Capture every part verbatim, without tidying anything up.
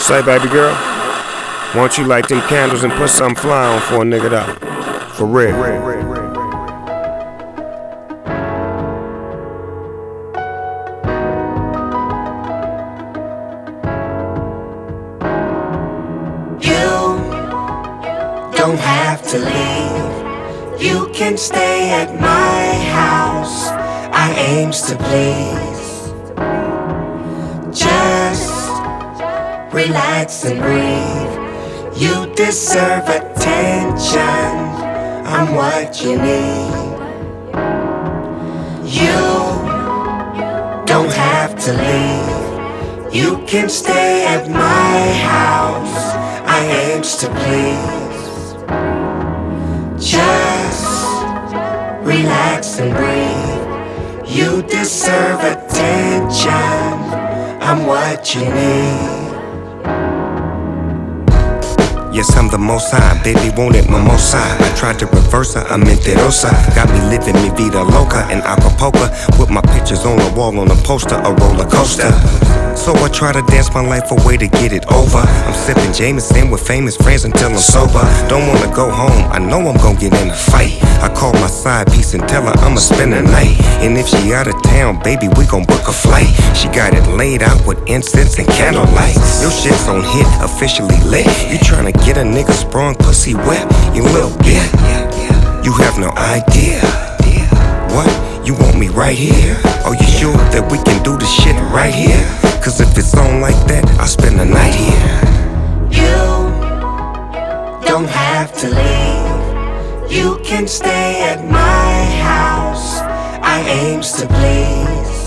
Say, baby girl, why don't you light them candles and put something fly on for a nigga though? For real. Don't have to leave. You can stay at my house. I aims to please. Just relax and breathe. You deserve attention. I'm what you need. You don't have to leave. You can stay at my house. I aims to please. Just relax and breathe. You deserve attention. I'm what you need. Yes, I'm the most high, baby, want it mimosa. I tried to reverse her, I'm mentirosa. Got me living mi vida loca in Acapulco, with my pictures on the wall on a poster, a roller coaster. So I try to dance my life away to get it over. I'm sipping Jameson with famous friends until I'm sober. Don't wanna go home, I know I'm gon' get in a fight. I call my side piece and tell her I'ma spend the night. And if she out of town, baby, we gon' book a flight. She got it laid out with incense and candlelight. Your shit's on hit, officially lit. You tryna get a nigga sprung pussy wet, you little bit. You have no idea. What? You want me right here? Are you sure that we can do this shit right here? Cause if it's on like that, I'll spend the night here. You don't have to leave. You can stay at my house. I aims to please.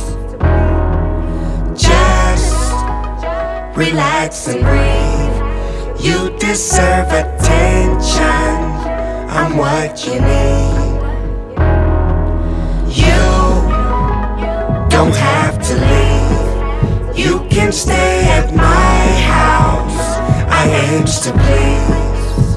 Just relax and breathe. You deserve attention. I'm what you need. You don't have to leave. You can stay at my house. I aims to please.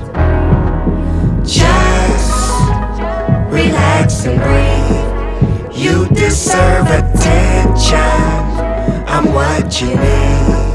Just relax and breathe. You deserve attention. I'm what you need.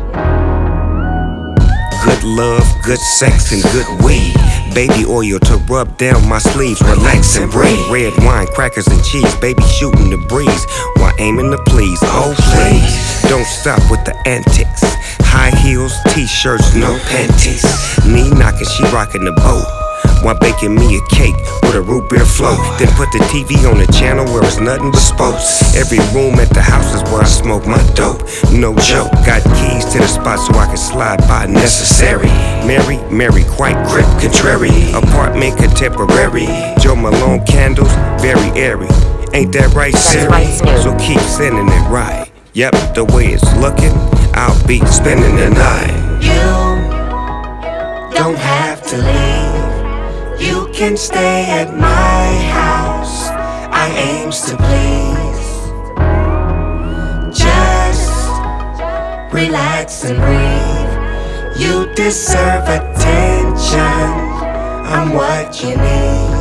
Good love, good sex, and good weed. Baby oil to rub down my sleeves, relax and breathe. Red wine, crackers and cheese, baby shooting the breeze while aiming to please. Oh please, don't stop with the antics. High heels, t-shirts, no panties. Knee knocking, she rocking the boat while baking me a cake with a root beer float. Then put the T V on the channel where it's nothing but sports. Every room at the house is where I smoke my dope. No joke, got keys to the spot so I can slide by necessary. Mary, Mary, quite crip, contrary. Apartment contemporary. Joe Malone candles, very airy. Ain't that right, Siri? So keep sending it right. Yep, the way it's looking, I'll be spending the night. You don't have to leave. You can stay at my house. I aims to please. Just relax and breathe. You deserve attention. I'm what you need.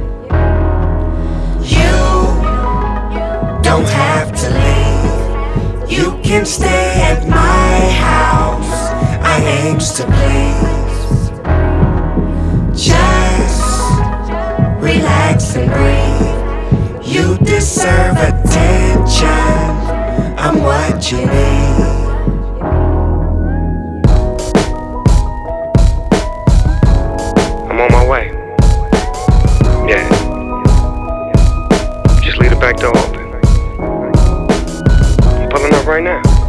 You don't have to leave. You can stay at my house. I aims to please. Just relax and breathe. You deserve attention. I'm what you need. I'm on my way. Yeah. Just leave the back door open. I'm pulling up right now.